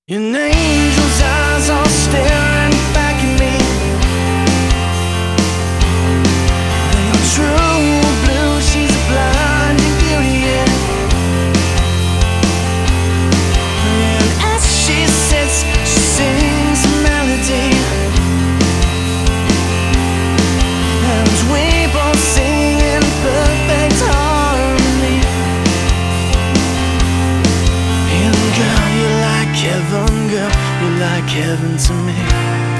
An angel's eyes are staring back at me. They are true blue, she's a blinding beauty, yeah. And as she sits, she sings a melody, and we both sing in perfect harmony. And girl, you're like heaven, girl, you're like heaven to me.